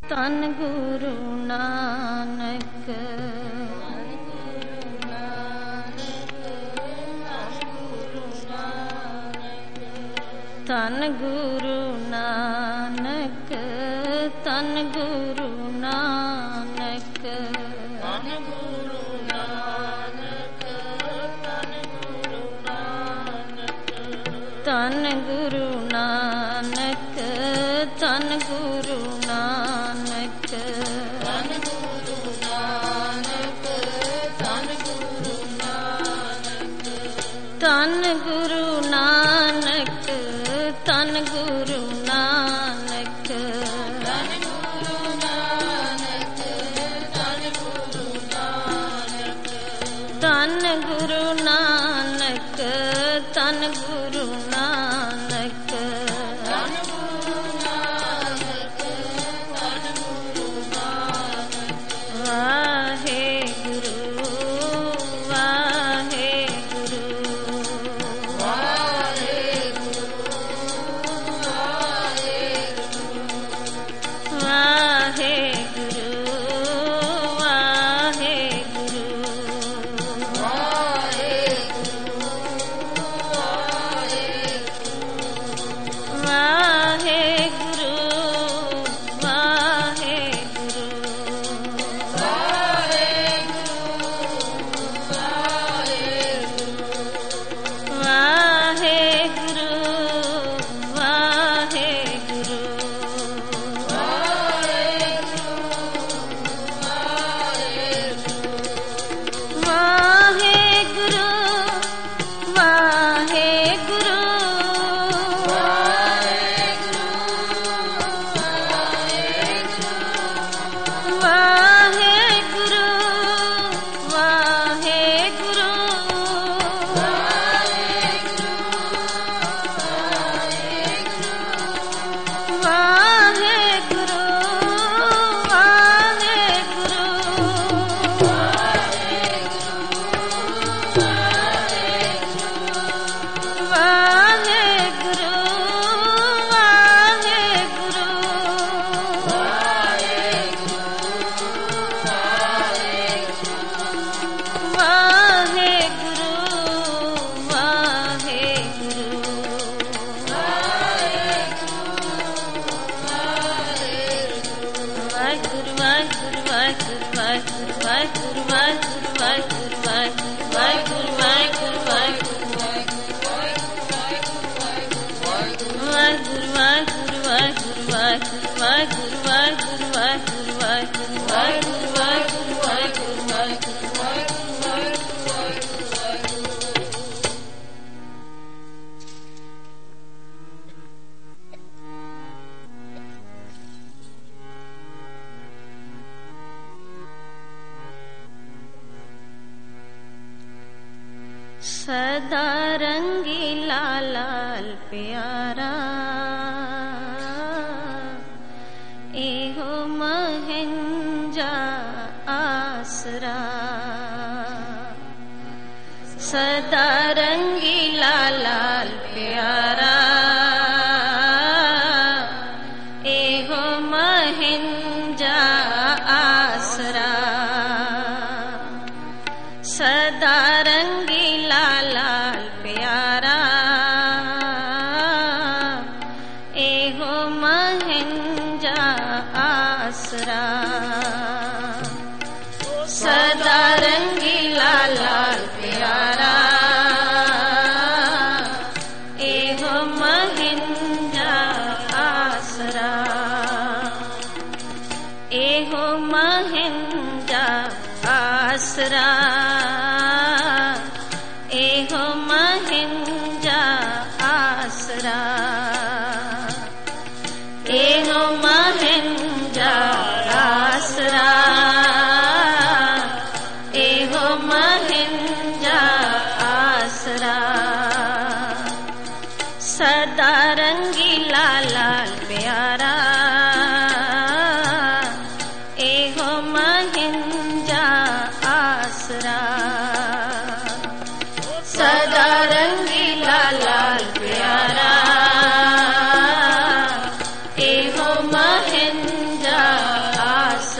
ਧੰਨ ਗੁਰੂ ਨਾਨਕ। ਧੰਨ ਗੁਰੂ ਨਾਨਕ, ਧੰਨ ਗੁਰੂ ਨਾਨਕ, ਧੰਨ ਗੁਰੂ ਨਾਨਕ, ਧੰਨ ਗੁਰੂ ਨਾਨਕ, ਧੰਨ ਗੁਰੂ ਨਾਨਕ, ਧੰਨ ਗੁਰੂ ਨਾਨਕ, ਧੰਨ ਗੁਰੂ ਨਾਨਕ, ਧੰਨ ਗੁਰੂ ਨਾਨਕ, ਧੰਨ ਗੁਰੂ ਨਾਨਕ, ਧੰਨ ਗੁਰੂ ਨਾਨਕ, ਧੰਨ ਗੁਰੂ ਨਾਨਕ, ਧੰਨ ਗੁਰੂ ਨਾਨਕ, ਧੰਨ ਗੁਰੂ ਨਾਨਕ, ਧੰਨ ਗੁਰੂ ਨਾਨਕ, ਧੰਨ ਗੁਰੂ ਨਾਨਕ। ਵਾਹਿਗੁਰੂ ਵਾਹਿਗੁਰੂ ਵਾਹਿਗੁਰੂ ਵਾਹਿਗੁਰੂ ਸਦਾ ਰੰਗੀਲਾ ਲਾਲ ਪਿਆਰਾ, ਇਹੋ ਮਹਿੰਜਾ ਆਸਰਾ। ਸਦਾ ਰੰਗੀਲਾ ਲਾਲ ਪਿਆਰਾ, ਇਹੋ ਮਹਿੰਜਾ ਆਸਰਾ। ਸਦਾ ਰੰਗੀਲਾ ਲਾਲ ਪਿਆਰਾ, ਇਹੋ ਮਹਿੰਜਾ ਆਸਰਾ। ਸਦਾ ਰੰਗੀਲਾ ਲਾਲ ਪਿਆਰਾ, ਇਹੋ ਮਹਿੰਜਾ ਆਸਰਾ। ਇਹੋ ਮਹਿੰਜਾ ਆਸਰਾ, ਇਹੋ ਮਹਿੰਜਾ ਆਸਰਾ। ਇਹੋ ਮਹਿੰਜਾ ਆਸਰਾ, ਇਹੋ ਮਹਿੰਜਾ ਆਸਰਾ। ਸਦਾ ਰੰਗੀਲਾ ਲਾਲ ਪਿਆਰਾ, ਇਹੋ ਮਹਿੰਜਾ ਆਸਰਾ। ਸਦਾ ਰੰਗੀਲਾ ਲਾਲ ਪਿਆਰਾ, ਇਹੋ ਮਹਿੰਜਾ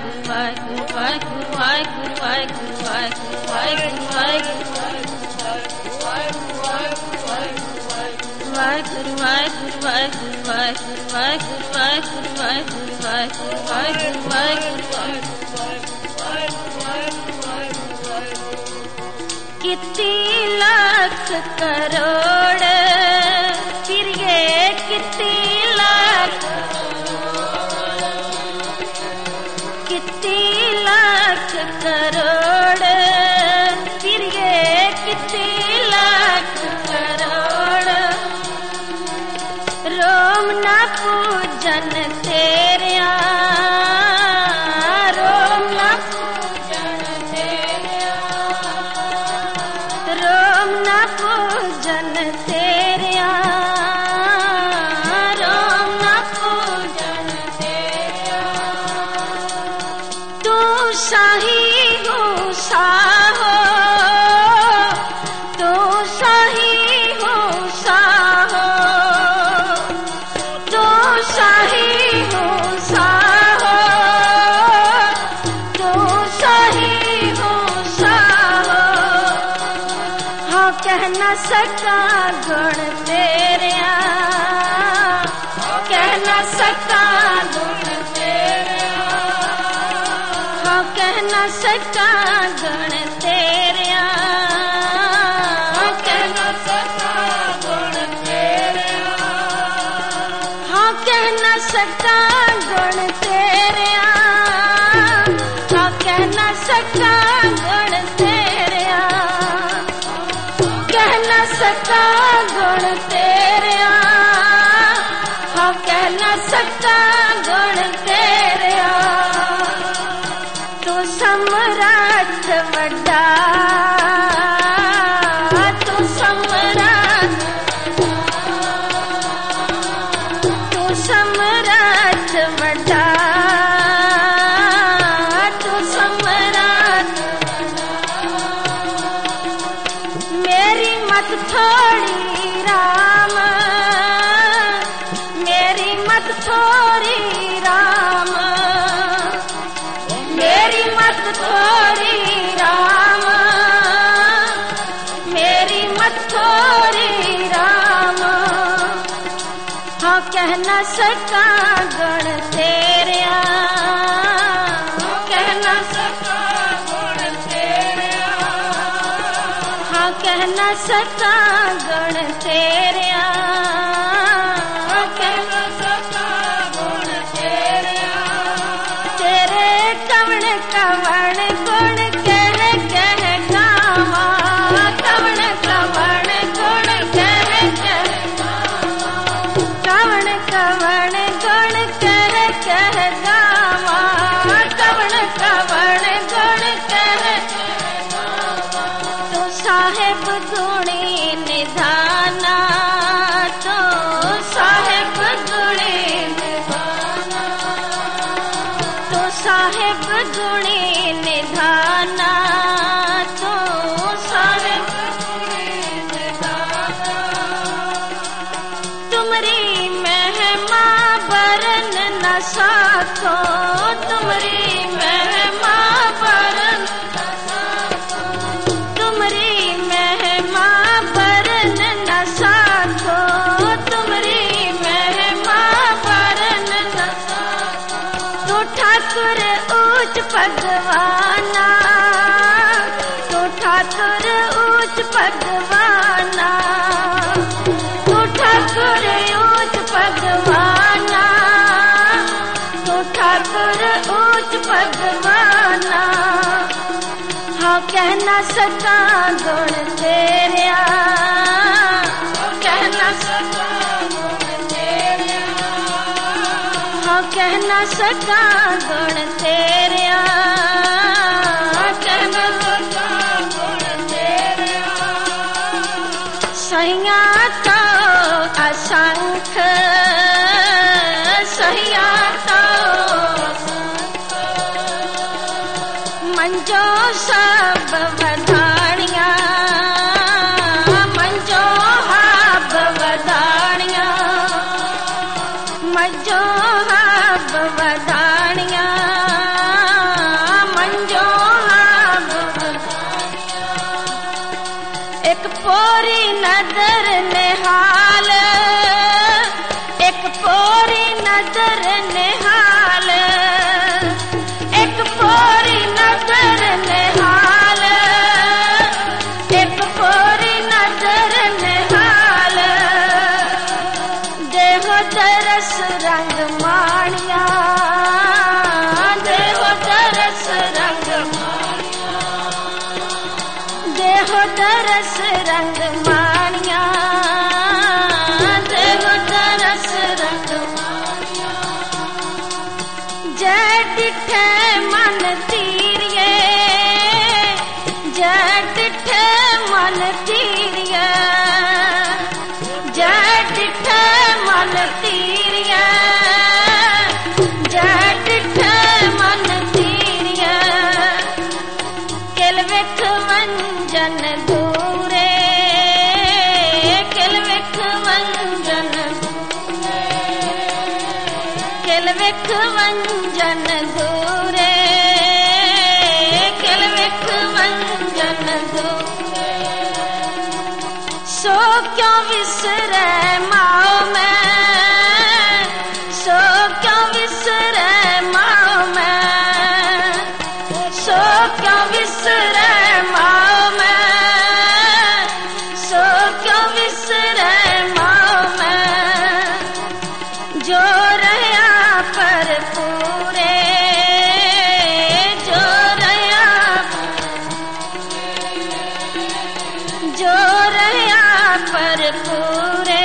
कितनी लाख करोड़ फिर ये कितनी लाख करोड़ फिर ये कितनी लाख करोड़ रोम ना पूजन तेरे रोम ना पूजन तेरे रोम ना पूजन तेरे रोम ना पूजन तेरे तू शाही हो साहो तू शाही हो साहो तू शाही हो साहो तू शाही हो साहो हाँ कह न सका गुण तेरे कह न सका गुण तेरे हाँ कह न सका गुण तेरे कह न सका गुण तेरे हाँ कह न सका गुण तेरे हाँ कह न सका गुण तेरे कह न सका गुण तेरे हाँ कह न सका गुण तेरे तू सम्राट वड्डा तू सम्राट वड्डा तू सम्राट मेरी मत थोड़ी राम मेरी मत थोड़ी राम मेरी मत थोड़ी राम मेरी मत थोड़ी राम हाँ कह न सका गुण तेरे कह न सका गुण तेरे हाँ कह न सका गुण तेरे कह न सका गुण तेरे तेरे कवण कवण गुण कह कह गावा कवण कवण गुण कह कह कवण कवण गुण कह कह गावा कवण कवण गुण कह तो साहेब गुणी निधाना तो साहेब गुणी निधाना तो साहेब गुणी निधाना तो साहेब गुणी निधाना तुमरी महिमा बरन न साको तुमरी महिमा बरन न साको तुमरी महिमा बरन न साको तुमरी महिमा बरन न साको तू ठाकुर ऊंच भगवाना तू ठाकुर ऊंच भगवाना तू ठाकुर ऊंच भगवाना तू ठाकुर ऊंच भगवाना हाँ कह न सका गुण तेरे कह न सका गुण तेरे हाँ कह न सका गुण तेरे कह न सका गुण तेरे सैया तो असंख सैया तो मंजो सब वधाणिया मंजो हाब वधाणिया मंजो हाब वधाणिया रंग मानिया देखो तरस रंग मानिया जय डिठे मन तीरिए जय डिठे मन तीरिए जय डिठे मन तीरिए जय डिठे मन तीरिए किल विख वंजन दूरे किल विख वंजन किल विख वंजन दूरे किल विख वंजन दूरे सो क्यों विसरे माओ में सो क्यों विसरे माओ में सो क्यों विसरे माओ में सो क्यों विसरे माओ में जो रहा पर पूरे जो रहा जो रहा पर पूरे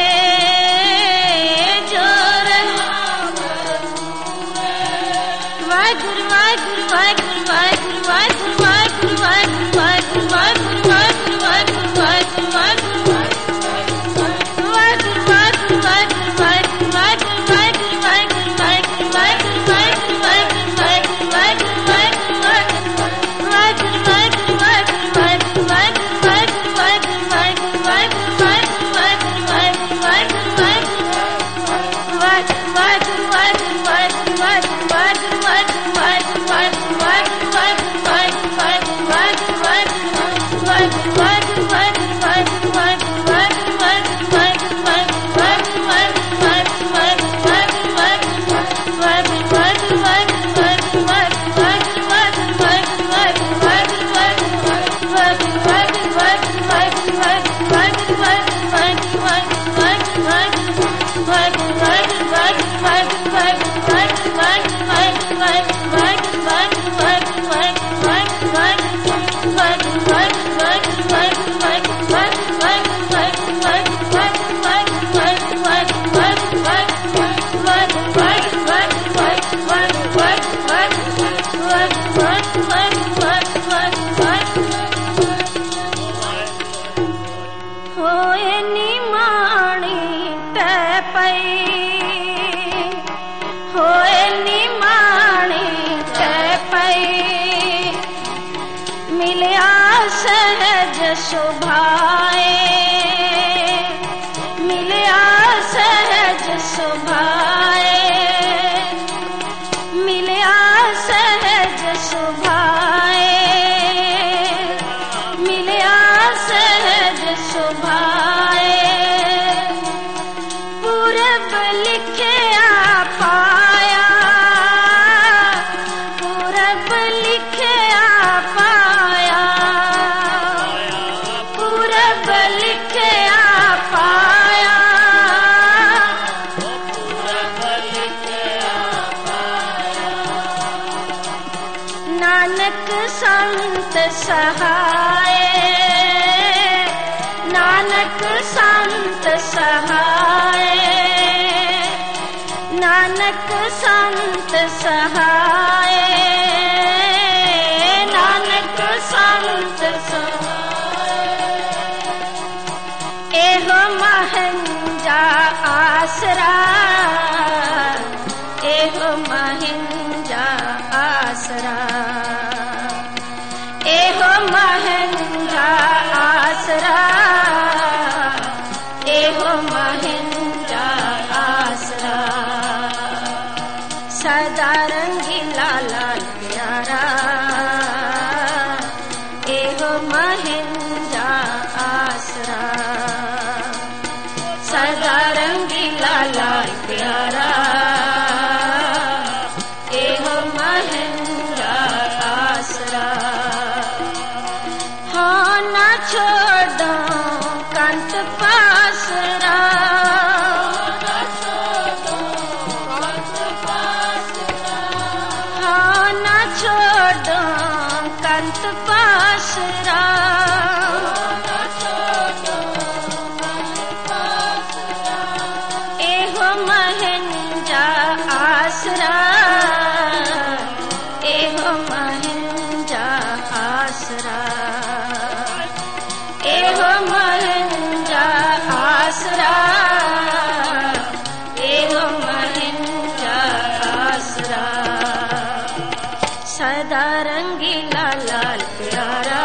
जो रहा पर पूरे वाहिगुरु वाहिगुरु वाहिगुरु वाहिगुरु वाहिगुरु वाहिगुरु वाहिगुरु वाहिगुरु वाहिगुरु वाहिगुरु वाहिगुरु सहज शोभाए मिलिया सहज शोभाए मिलिया सहज शोभाए मिलिया सहज शोभाए पूरब लिखिया पाया पूरब लिखिया पाया पूरब लिखिया पाया पूरब लिखिया पाया नानक संत सहाय नानक संत सहाय नानक संत सहाय नानक संत सहाय एहो महंजा आसरा एहो महंजा आसरा एहो महंजा आसरा एहो महंजा आसरा सदा रंगीला लाल प्यारा एहो महंजा आसरा सदा रंगीला लाल प्यारा एहो महंजा आसरा हाँ ना छोड़ो कंत पासरा हाँ ना छोड़ो कंत पासरा एहो महिंजा आसरा, एहो महिंजा आसरा, एहो महिंजा आसरा। सदा रंगीला लाल प्यारा,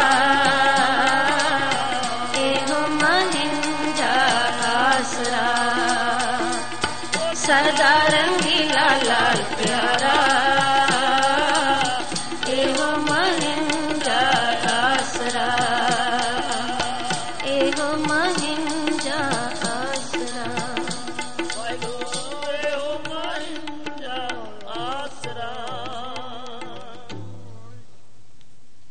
एहो महिंजा आसरा। सदा रंगीला लाल प्यारा, एहो महिंजा आसरा, एहो महिंजा आसरा। एहो महिंजा आसरा।